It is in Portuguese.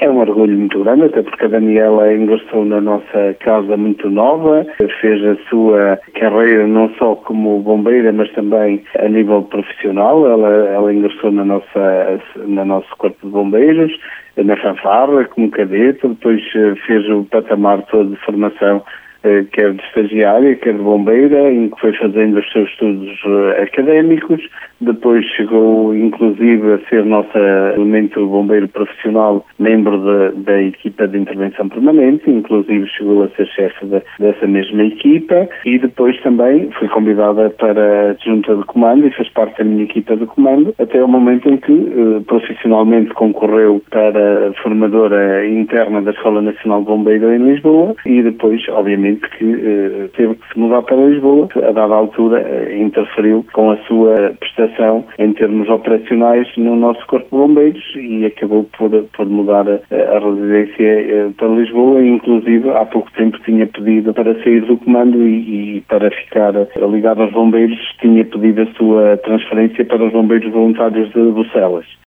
É um orgulho muito grande, até porque a Daniela ingressou na nossa casa muito nova, fez a sua carreira não só como bombeira, mas também a nível profissional. Ela ingressou no nosso corpo de bombeiros, na fanfarra, como cadete, depois fez o patamar todo de formação, quer de estagiária, quer de bombeira, em que foi fazendo os seus estudos académicos. Depois chegou, inclusive, a ser nosso elemento bombeiro profissional, membro da equipa de intervenção permanente, inclusive chegou a ser chefe dessa mesma equipa, e depois também foi convidada para a junta de comando e fez parte da minha equipa de comando, até o momento em que profissionalmente concorreu para a formadora interna da Escola Nacional de Bombeiro em Lisboa, e depois, obviamente, que teve que se mudar para Lisboa. A dada altura interferiu com a sua prestação em termos operacionais no nosso Corpo de Bombeiros e acabou por mudar a residência para Lisboa, e inclusive há pouco tempo tinha pedido para sair do comando e para ficar ligado aos bombeiros, tinha pedido a sua transferência para os bombeiros voluntários de Bucelas.